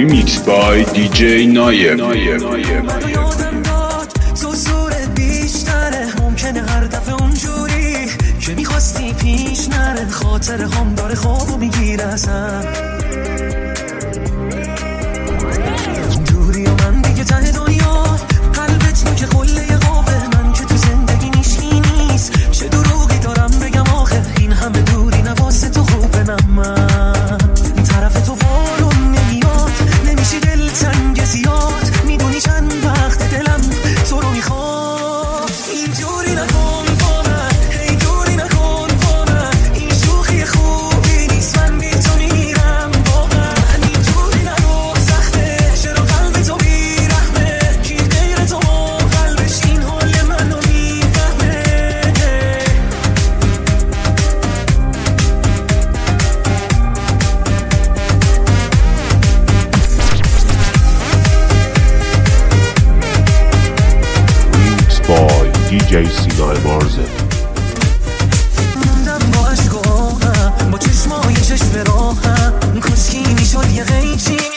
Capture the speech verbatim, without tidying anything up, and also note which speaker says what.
Speaker 1: Remix by دی جی نایم.
Speaker 2: یادم داد تو زورت بیشتره، ممکنه هر دفعه اونجوری که میخواستی پیش نره. خاطر هم داره خوابو میگیره اصلا دوری و من دیگه ته دنیا، قلبت نو که خله قابه من که تو زندگی نیشی نیست. چه دروغی دارم بگم آخه این همه دوری نواسه تو خوبه. نه من طرف تو وارون نمیاد، نمیشی دل تنگ زیاد. میدونی چند وقت دلم تو رو میخواد. اینجوری نکن با من، هی دوری نکن با من. این شوخی خوبی نیست، من بی تو میرم واقعا. اینجوری نرو سخته، چرا قلب تو بیرحمه؟ کی غیر تو قلبش این حال منو میفهمه؟
Speaker 3: بای دی جی سینای مارزه.
Speaker 2: موندم با عشق و آهم، با چشمای چشم راهم. کسکی میشد یه غیچی